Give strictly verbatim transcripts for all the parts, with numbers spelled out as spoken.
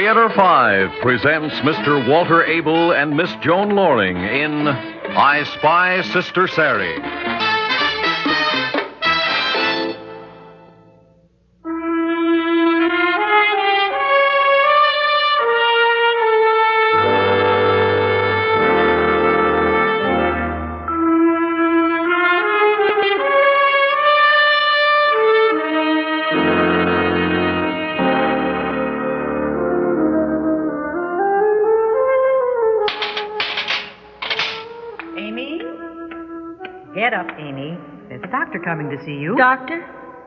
Theater five presents Mister Walter Abel and Miss Joan Loring in I Spy Sister Sari. Get up, Amy. There's a doctor coming to see you. Doctor?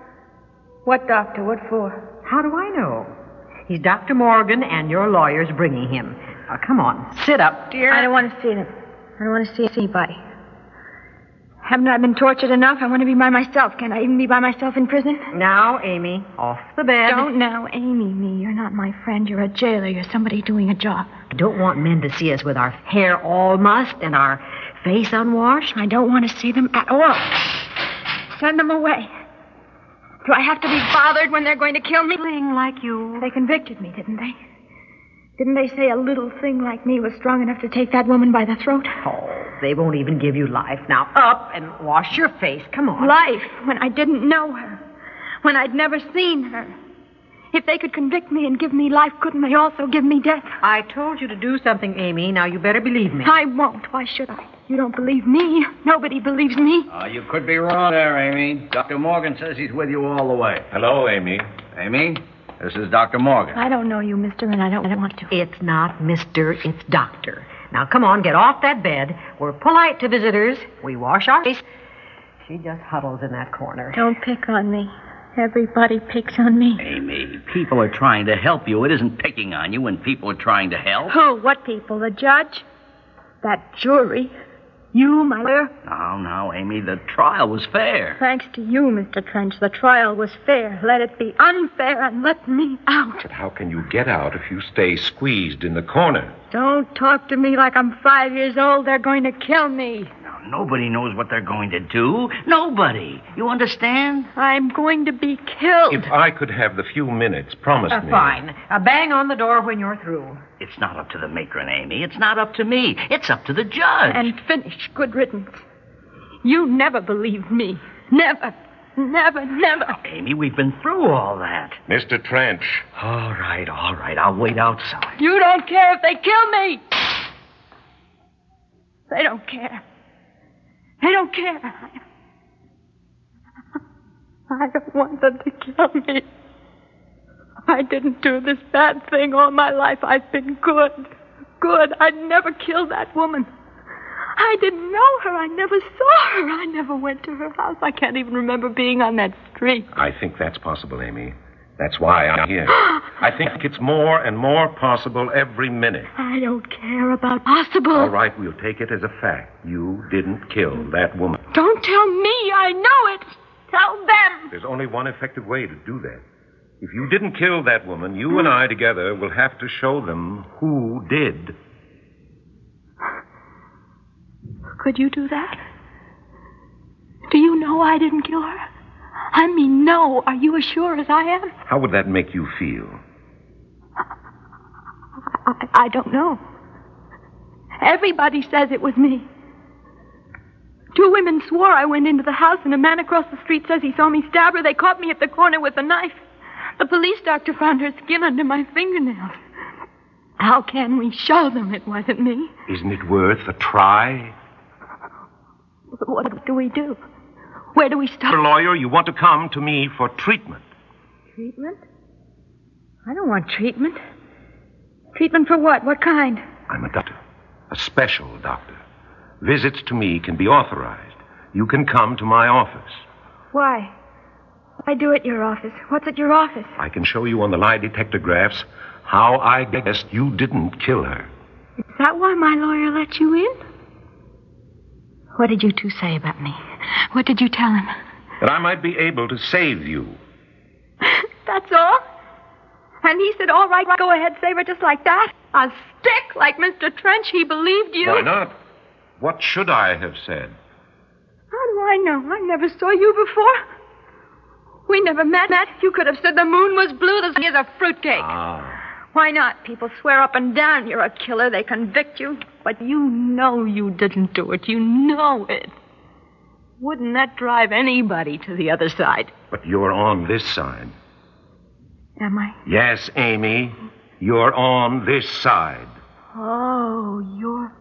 What doctor? What for? How do I know? He's Doctor Morgan, and your lawyer's bringing him. Uh, come on, sit up, dear. I don't want to see him. I don't want to see anybody. Haven't I been tortured enough? I want to be by myself. Can't I even be by myself in prison? Now, Amy, off the bed. Don't now, Amy, me. You're not my friend. You're a jailer. You're somebody doing a job. I don't want men to see us with our hair all mussed and our face unwashed. I don't want to see them at all. Send them away. Do I have to be bothered when they're going to kill me? Thing like you. They convicted me, didn't they? Didn't they say a little thing like me was strong enough to take that woman by the throat? Oh, they won't even give you life. Now, up and wash your face. Come on. Life, when I didn't know her. When I'd never seen her. If they could convict me and give me life, couldn't they also give me death? I told you to do something, Amy. Now, you better believe me. I won't. Why should I? You don't believe me. Nobody believes me. Uh, you could be wrong there, Amy. Doctor Morgan says he's with you all the way. Hello, Amy. Amy, this is Doctor Morgan. I don't know you, mister, and I don't want to. It's not mister, it's doctor. Now, come on, get off that bed. We're polite to visitors. We wash our face. She just huddles in that corner. Don't pick on me. Everybody picks on me. Amy, people are trying to help you. It isn't picking on you when people are trying to help. Who? What people? The judge? That jury? You, my lawyer? Now, now, Amy, the trial was fair. Thanks to you, Mister Trench, the trial was fair. Let it be unfair and let me out. But how can you get out if you stay squeezed in the corner? Don't talk to me like I'm five years old. They're going to kill me. Now, nobody knows what they're going to do. Nobody. You understand? I'm going to be killed. If I could have the few minutes, promise Uh, me. fine. Uh, bang on the door when you're through. It's not up to the matron, Amy. It's not up to me. It's up to the judge. And finish. Good riddance. You never believed me. Never. Never, never. Amy, we've been through all that. Mister Trench. All right, all right. I'll wait outside. You don't care if they kill me. They don't care. They don't care. I don't want them to kill me. I didn't do this bad thing all my life. I've been good. Good. I'd never kill that woman. I didn't know her. I never saw her. I never went to her house. I can't even remember being on that street. I think that's possible, Amy. That's why I'm here. I think it's more and more possible every minute. I don't care about possible. All right, we'll take it as a fact. You didn't kill that woman. Don't tell me. I know it. Tell them. There's only one effective way to do that. If you didn't kill that woman, you and I together will have to show them who did. Could you do that? Do you know I didn't kill her? I mean, no. Are you as sure as I am? How would that make you feel? I, I don't know. Everybody says it was me. Two women swore I went into the house, and a man across the street says he saw me stab her. They caught me at the corner with a knife. The police doctor found her skin under my fingernails. How can we show them it wasn't me? Isn't it worth a try? What do we do? Where do we start? Mister Lawyer, you want to come to me for treatment. Treatment? I don't want treatment. Treatment for what? What kind? I'm a doctor. A special doctor. Visits to me can be authorized. You can come to my office. Why? I do at your office. What's at your office? I can show you on the lie detector graphs how I guessed you didn't kill her. Is that why my lawyer let you in? What did you two say about me? What did you tell him? That I might be able to save you. That's all? And he said, all right, go ahead, save her just like that? A stick like Mister Trench, he believed you? Why not? What should I have said? How do I know? I never saw you before. We never met, met. You could have said the moon was blue as a fruitcake. Ah. Why not? People swear up and down you're a killer. They convict you. But you know you didn't do it. You know it. Wouldn't that drive anybody to the other side? But you're on this side. Am I? Yes, Amy. You're on this side. Oh, you're...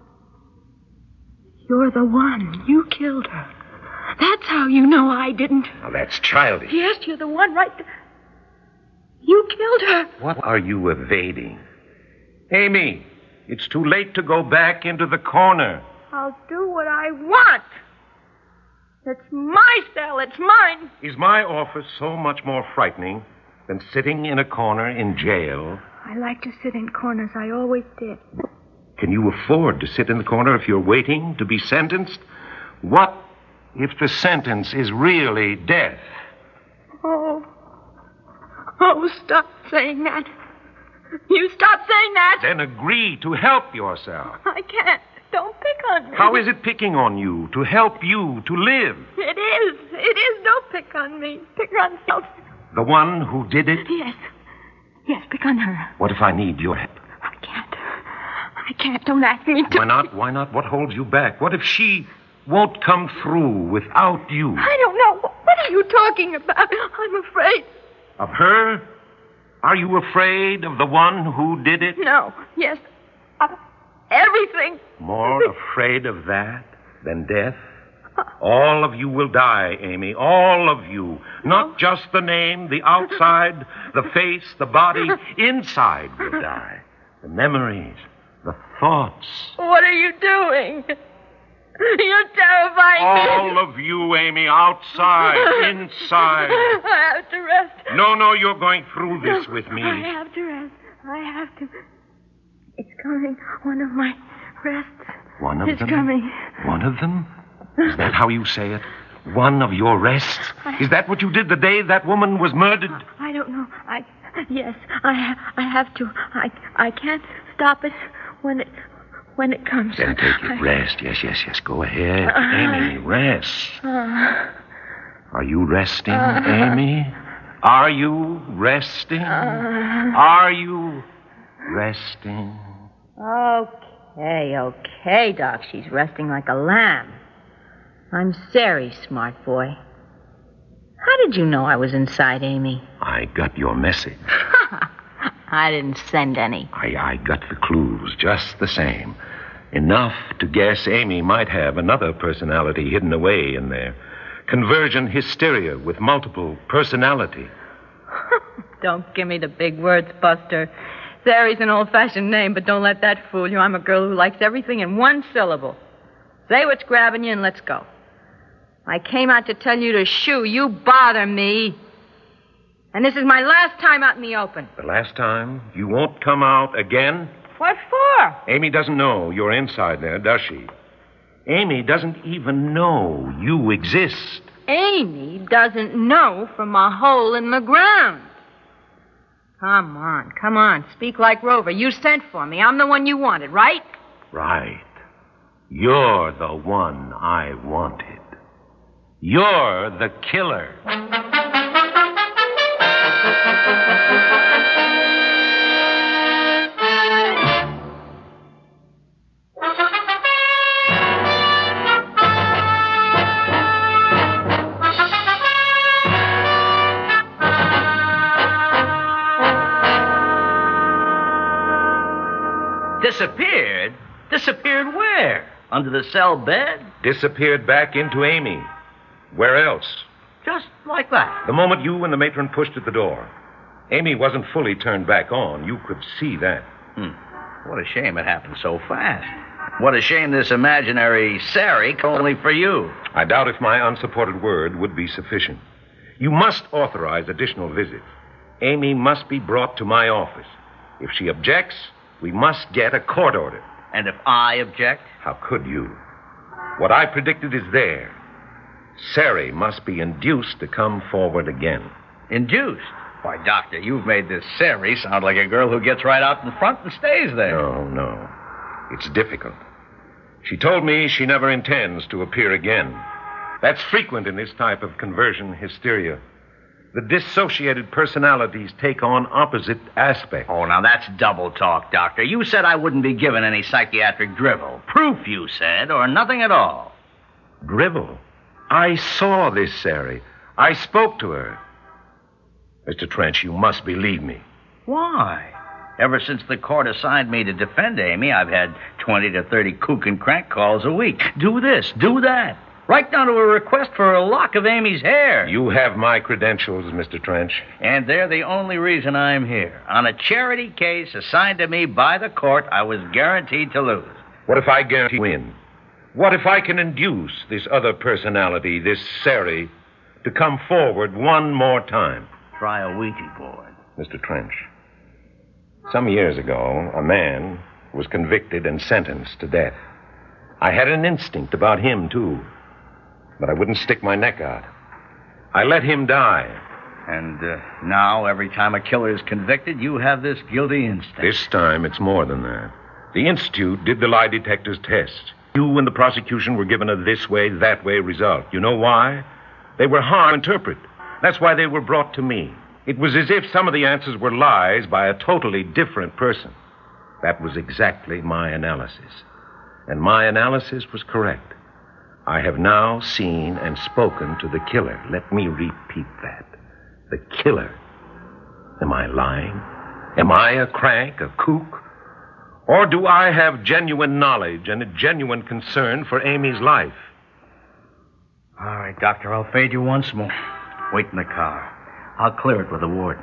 You're the one. You killed her. That's how you know I didn't. Now, that's childish. Yes, you're the one right there. You killed her. What are you evading? Amy, it's too late to go back into the corner. I'll do what I want. It's my cell. It's mine. Is my office so much more frightening than sitting in a corner in jail? I like to sit in corners. I always did. Can you afford to sit in the corner if you're waiting to be sentenced? What if the sentence is really death? Oh. Oh, stop saying that. You stop saying that. Then agree to help yourself. I can't. Don't pick on me. How is it picking on you to help you to live? It is. It is. Don't pick on me. Pick on yourself. The one who did it? Yes. Yes, pick on her. What if I need your help? I can't. I can't. Don't ask me to. Why not? Why not? What holds you back? What if she won't come through without you? I don't know. What are you talking about? I'm afraid. Of her? Are you afraid of the one who did it? No. Yes. Uh, everything. More afraid of that than death? All of you will die, Amy. All of you. Not just the name, the outside, the face, the body. Inside will die. The memories, the thoughts. What are you doing? You're terrifying All me. of you, Amy, outside, inside. I have to rest. No, no, you're going through this No, with me. I have to rest. I have to. It's coming. One of my rests. One of it's them? It's coming. One of them? Is that how you say it? One of your rests? I... Is that what you did the day that woman was murdered? I don't know. I... Yes, I, ha- I have to. I, I can't stop it when it... When it comes. Then take your I... rest. Yes, yes, yes. Go ahead. Uh, Amy, rest. Uh, Are you resting, uh, Amy? Are you resting? Uh, Are you resting? Okay, okay, Doc. She's resting like a lamb. I'm Sari, smart boy. How did you know I was inside, Amy? I got your message. I didn't send any. I, I got the clues just the same. Enough to guess Amy might have another personality hidden away in there. Conversion hysteria with multiple personality. Don't give me the big words, Buster. Sari's an old-fashioned name, but don't let that fool you. I'm a girl who likes everything in one syllable. Say what's grabbing you and let's go. I came out to tell you to shoo. You bother me. And this is my last time out in the open. The last time? You won't come out again? What for? Amy doesn't know you're inside there, does she? Amy doesn't even know you exist. Amy doesn't know from a hole in the ground. Come on, come on. Speak like Rover. You sent for me. I'm the one you wanted, right? Right. You're the one I wanted. You're the killer. Disappeared? Disappeared where? Under the cell bed? Disappeared back into Amy. Where else? Just like that. The moment you and the matron pushed at the door. Amy wasn't fully turned back on. You could see that. Hmm. What a shame it happened so fast. What a shame this imaginary Sari only for you. I doubt if my unsupported word would be sufficient. You must authorize additional visits. Amy must be brought to my office. If she objects, we must get a court order. And if I object? How could you? What I predicted is there. Sari must be induced to come forward again. Induced? Why, Doctor, you've made this Sari sound like a girl who gets right out in front and stays there. No, no. It's difficult. She told me she never intends to appear again. That's frequent in this type of conversion hysteria. The dissociated personalities take on opposite aspects. Oh, now that's double talk, Doctor. You said I wouldn't be given any psychiatric drivel. Proof, you said, or nothing at all. Drivel? I saw this Sari. I spoke to her. Mister Trench, you must believe me. Why? Ever since the court assigned me to defend Amy, I've had twenty to thirty kook and crank calls a week. Do this, do that. Right down to a request for a lock of Amy's hair. You have my credentials, Mister Trench. And they're the only reason I'm here. On a charity case assigned to me by the court, I was guaranteed to lose. What if I guarantee to win? What if I can induce this other personality, this Sari, to come forward one more time? Try a Ouija board. Mister Trench, some years ago, a man was convicted and sentenced to death. I had an instinct about him, too. But I wouldn't stick my neck out. I let him die. And uh, now, every time a killer is convicted, you have this guilty instinct. This time, it's more than that. The Institute did the lie detector's test. You and the prosecution were given a this-way, that-way result. You know why? They were hard to interpret. That's why they were brought to me. It was as if some of the answers were lies by a totally different person. That was exactly my analysis. And my analysis was correct. I have now seen and spoken to the killer. Let me repeat that. The killer. Am I lying? Am I a crank, a kook? Or do I have genuine knowledge and a genuine concern for Amy's life? All right, Doctor, I'll fade you once more. Wait in the car. I'll clear it with the warden.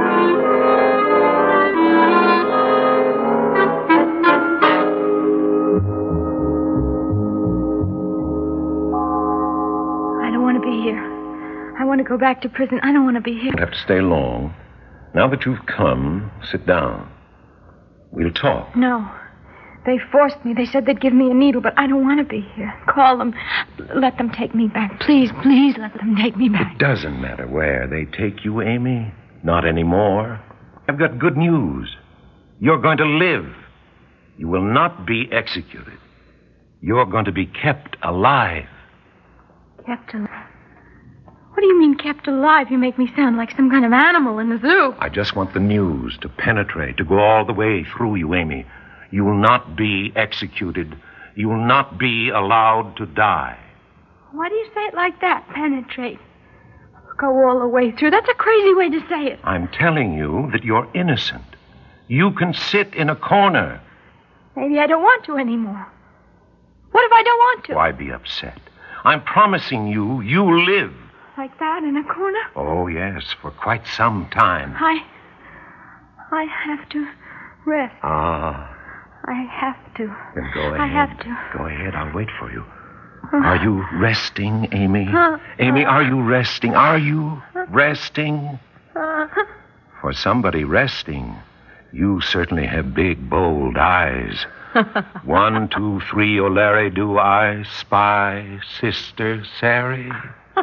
I want to go back to prison. I don't want to be here. You don't have to stay long. Now that you've come, sit down. We'll talk. No. They forced me. They said they'd give me a needle, but I don't want to be here. Call them. Let them take me back. Please, please let them take me back. It doesn't matter where they take you, Amy. Not anymore. I've got good news. You're going to live. You will not be executed. You're going to be kept alive. Kept alive? What do you mean, kept alive? You make me sound like some kind of animal in the zoo. I just want the news to penetrate, to go all the way through you, Amy. You will not be executed. You will not be allowed to die. Why do you say it like that, penetrate? Go all the way through. That's a crazy way to say it. I'm telling you that you're innocent. You can sit in a corner. Maybe I don't want to anymore. What if I don't want to? Why be upset? I'm promising you, you'll live. Like that, in a corner? Oh, yes, for quite some time. I... I have to rest. Ah. I have to. Then go ahead. I have to. Go ahead, I'll wait for you. Uh, are you resting, Amy? Uh, Amy, uh, are you resting? Are you resting? Uh, For somebody resting, you certainly have big, bold eyes. One, two, three, O'Larry, do I spy Sister Sari?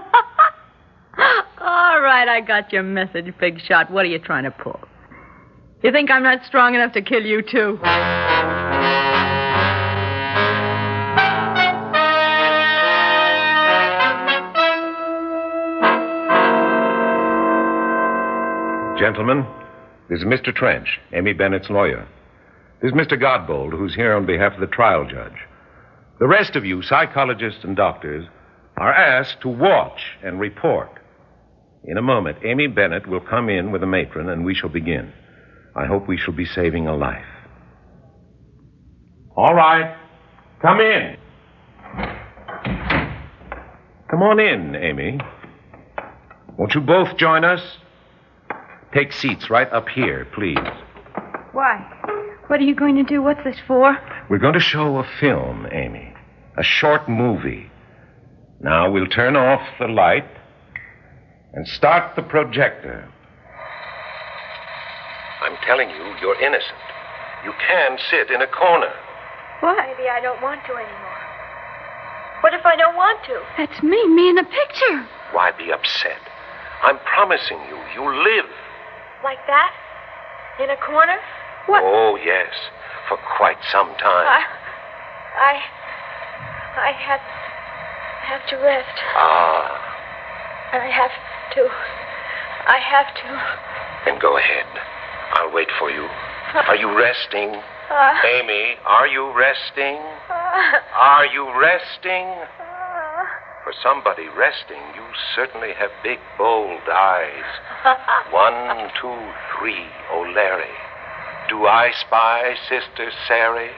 All right, I got your message, big shot. What are you trying to pull? You think I'm not strong enough to kill you, too? Gentlemen, this is Mister Trench, Amy Bennett's lawyer. This is Mister Godbold, who's here on behalf of the trial judge. The rest of you, psychologists and doctors, are asked to watch and report. In a moment, Amy Bennett will come in with a matron, and we shall begin. I hope we shall be saving a life. All right. Come in. Come on in, Amy. Won't you both join us? Take seats right up here, please. why? What are you going to do? What's this for? We're going to show a film, Amy. A short movie. Now we'll turn off the light and start the projector. I'm telling you, you're innocent. You can sit in a corner. Why? Maybe I don't want to anymore. What if I don't want to? That's me, me in a picture. Why be upset? I'm promising you, you'll live. Like that? In a corner? What? Oh, yes. For quite some time. I... I... I have... have to rest. Ah. I have to I have to. Then go ahead. I'll wait for you. Are you resting? Uh, Amy, are you resting? uh, Are you resting? uh, For somebody resting, you certainly have big, bold eyes. One, two, three, oh Larry. Do I spy Sister Sari?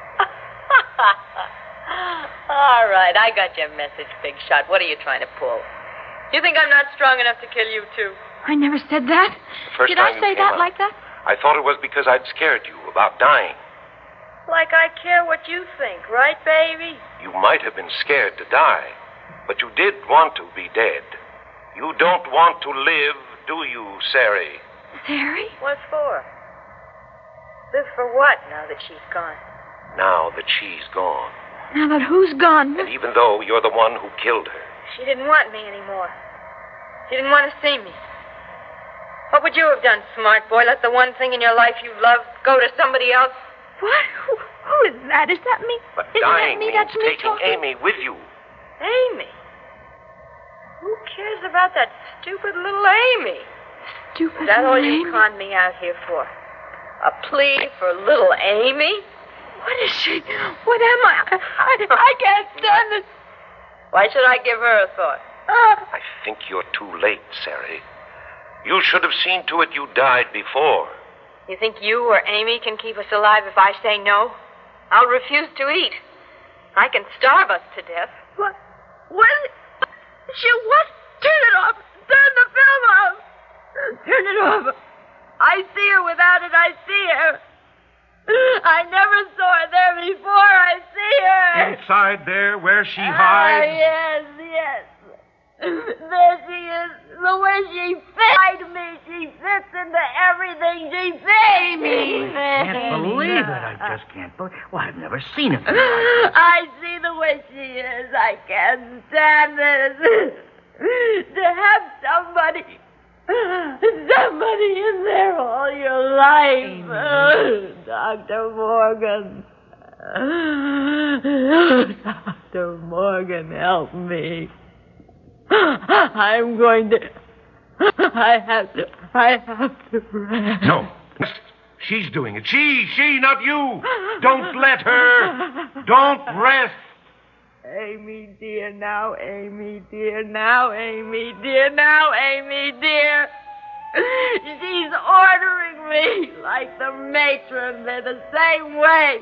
All right, I got your message, big shot. What are you trying to pull? You think I'm not strong enough to kill you, too? I never said that. First Did time I you say came that out, like that? I thought it was because I'd scared you about dying. Like I care what you think, right, baby? You might have been scared to die, but you did want to be dead. You don't want to live, do you, Sari? Sari? What for? Live for what now that she's gone? Now that she's gone. Now that who's gone? And even though you're the one who killed her, She didn't want me anymore. She didn't want to see me. What would you have done, smart boy? Let the one thing in your life you love go to somebody else? What? Who, who is that? Is that me? but Isn't dying that me? means That's me taking talking. Amy with you. Amy? Who cares about that stupid little Amy? Stupid Is that all name. you conned me out here for? A plea for little Amy? What is she? What am I? I, I can't stand this. Why should I give her a thought? Ah. I think you're too late, Sari. You should have seen to it you died before. You think you or Amy can keep us alive if I say no? I'll refuse to eat. I can starve us to death. What? What? She what? Turn it off. Turn the film off. Turn it off. I see her without it. I see her. I never saw her there before. I see her. Inside there, where she Ah, hides. yes, yes. There she is. The way she fits me. She fits into everything. She fits me. I can't believe it. I just can't believe it. Well, I've never seen it. I see the way she is. I can't stand this. To have somebody, somebody in there all your life. Oh, Doctor Morgan. Doctor Morgan, help me. I'm going to... I have to... I have to rest. No. She's doing it. She, she, not you. Don't let her. Don't rest. Amy, dear, now, Amy, dear, now, Amy, dear, now, Amy, dear. She's ordering me like the matron. They're the same way.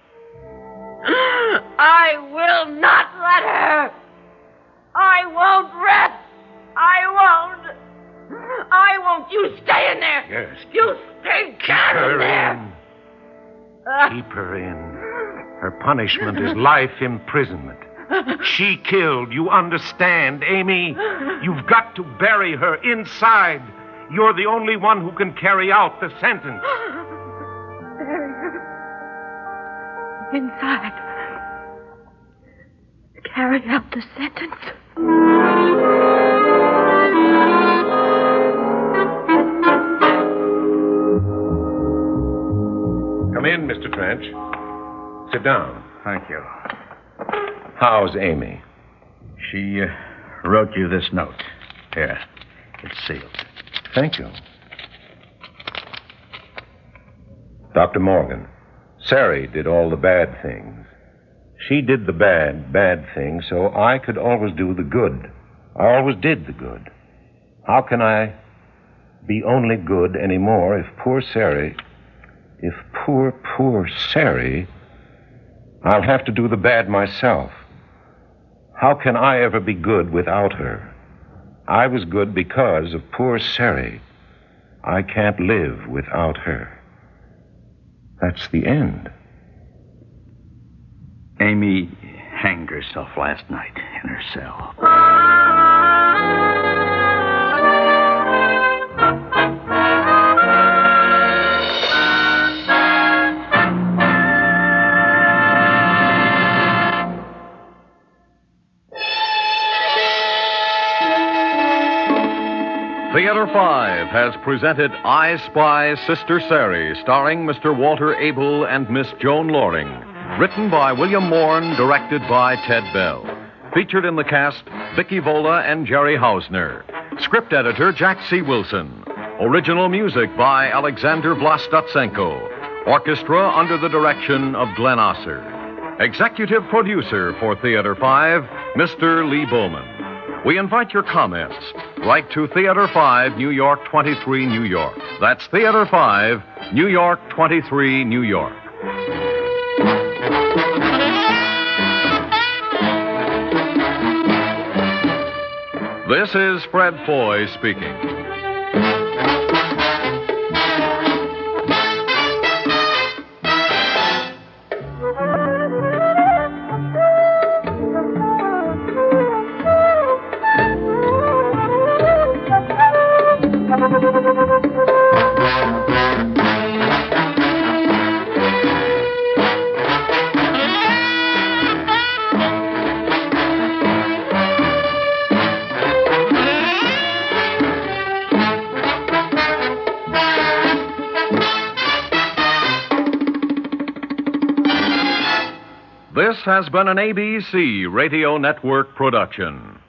I will not let her. I won't rest. I won't. I won't. You stay in there. Yes. You stay Keep down her in there. in. Keep her in. Her punishment is life imprisonment. She killed, you understand, Amy? You've got to bury her inside. You're the only one who can carry out the sentence. Bury her. Inside. Carry out the sentence. Come in, Mister Trench. Sit down. Thank you. How's Amy? She uh, wrote you this note. Here. It's sealed. Thank you. Doctor Morgan, Sari did all the bad things. She did the bad, bad things, so I could always do the good. I always did the good. How can I be only good anymore if poor Sari, if poor, poor Sari, I'll have to do the bad myself. How can I ever be good without her? I was good because of poor Sari. I can't live without her. That's the end. Amy hanged herself last night in her cell. Theater five has presented I Spy Sister Sari, starring Mister Walter Abel and Miss Joan Loring. Written by William Morn, directed by Ted Bell. Featured in the cast, Vicky Vola and Jerry Hausner. Script editor Jack C. Wilson. Original music by Alexander Vlastotsenko. Orchestra under the direction of Glenn Osser. Executive producer for Theater five, Mister Lee Bowman. We invite your comments. Write to Theater five, New York twenty-three, New York. That's Theater five, New York twenty-three, New York. This is Fred Foy speaking. This has been an A B C Radio Network production.